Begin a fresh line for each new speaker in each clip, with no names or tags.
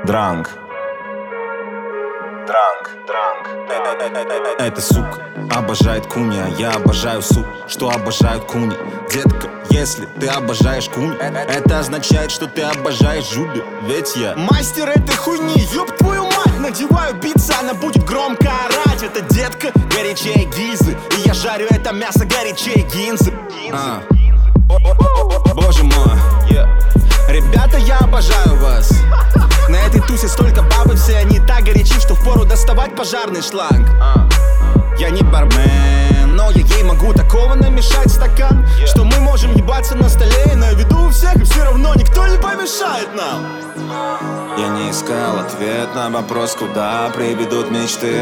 Дранг. Эта сука обожает куни, а я обожаю сук, что обожают куни. Детка, если ты обожаешь куни, это означает, что ты обожаешь Жули. Ведь я мастер этой хуйни, ёб твою мать. Надеваю битса, она будет громко орать. Эта детка горячее гильзы, и я жарю это мясо горячее гинзы. Боже мой, ребята, я обожаю вас. На этой тусе столько бабы, все они так горячи, что впору доставать пожарный шланг. Я не бармен, но я ей могу такого намешать стакан, что мы можем ебаться на столе на виду у всех, и все равно никто не помешает нам. Я не искал ответ на вопрос, куда приведут мечты.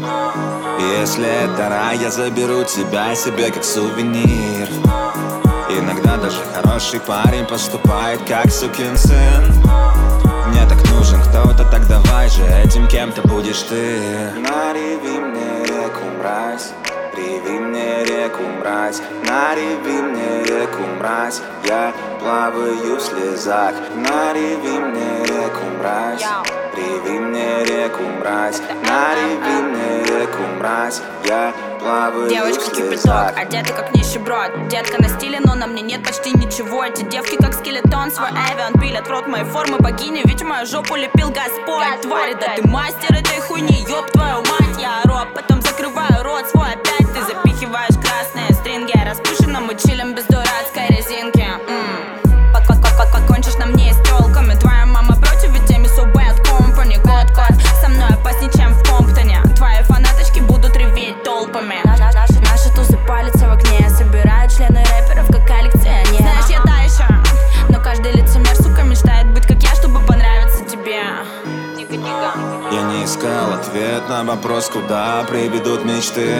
Если это рай, я заберу тебя себе как сувенир. Иногда даже хороший парень поступает как сукин сын. Мне так нужен кто-то, так давай же этим кем-то будешь ты. Нареви мне реку, мразь, реви мне реку, мразь. Нареви мне реку, мразь, я плаваю в слезах. Нареви мне реку, мразь, реви мне реку, мразь. Нареви мне реку, мразь, я плаваю в слезах.
Девочка кипяток, одета как нищеброд. Детка на стиле, но на мне нет почти ничего. Эти девки как скелетон, свой эвиан пилят в рот моей формы богини. Ведь мою жопу лепил Господь. Твари, да ты мастер этой хуйни, ёб твою мать. Я ору, а потом закрываю рот свой опять. Ты запихиваешь красные стринги, распущено мы чилим без дурацкой резинки. Кончишь на мне и с тёлками. Твоя мама против, ведь Эми so bad company. Год со мной опасней, чем в Комптоне. Твои фанаточки будут реветь толпами. Наши тусы палятся в окне, собирают члены рэперов как коллекционер. Знаешь, я та еще, но каждый лицемер, сука, мечтает быть как я, чтобы понравиться тебе.
Я не искал ответ на вопрос, куда приведут мечты.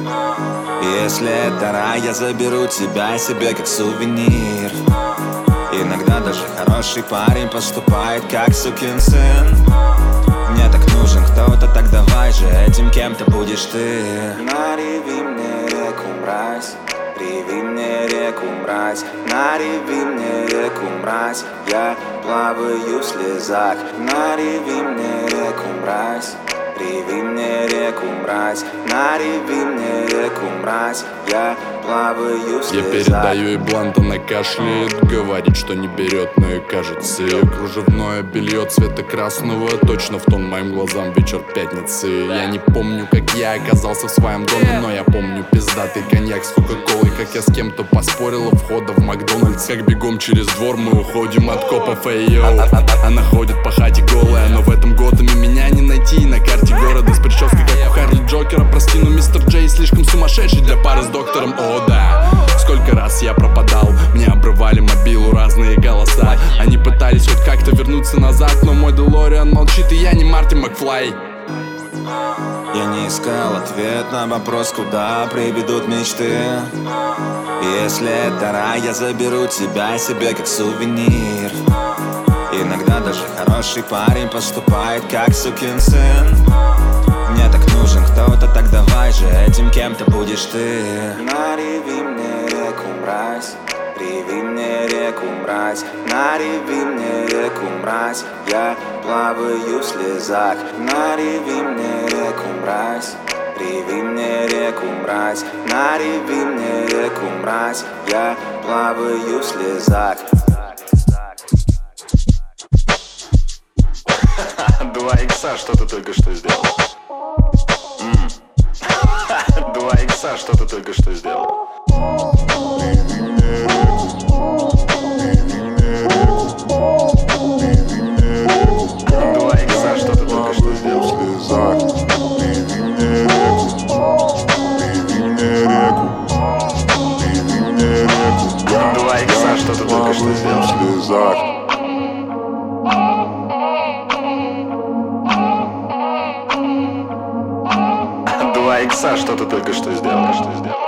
Если это рай, я заберу тебя себе как сувенир. Иногда даже хороший парень поступает как сукин сын. Мне так нужен кто-то, так давай же этим кем-то будешь ты. Нареви мне реку, мразь, реви мне реку, мразь. Нареви мне реку, мразь, я плаваю в слезах. Нареви мне реку, мразь, реви мне реку, мразь. Нареви мне реку, мразь, я плаваю в слезах.
Я передаю, и блант, она кашляет, говорит, что не берет, но и кажется ее кружевное белье цвета красного точно в тон моим глазам вечер пятницы. Я не помню, как я оказался в своем доме, но я помню пиздатый коньяк с кока-колой, как я с кем-то поспорила входа в Макдональдс, как бегом через двор мы уходим от копов. Она ходит по хате голая, но в этом Готэме меня не найти. На карте города с прической, как у Харли Джокера. Прости, но мистер Джей слишком сумасшедший для пары с доктором. О да, сколько раз я пропадал, мне обрывали мобилу разные голоса. Они пытались хоть как-то вернуться назад, но мой Делориан молчит, и я не Марти Макфлай.
Я не искал ответ на вопрос, куда приведут мечты. Если это рай, я заберу тебя себе как сувенир. Иногда даже хороший парень поступает как сукин сын. Мне так нужен кто-то, так давай же этим кем-то будешь ты. Нареви мне реку, мразь, реви мне реку, мразь. Нареви мне реку, мразь, я плаваю в слезах. Нареви мне реку, мразь, реви мне реку, мразь. Нареви мне реку, мразь, я плаваю в слезах.
2 икса, что ты только что сделал? 2 икса, что ты только что сделал? 2 икса, что ты только что сделал? 2 икса, что ты только что сделал? 2 икса, что ты только что сделал?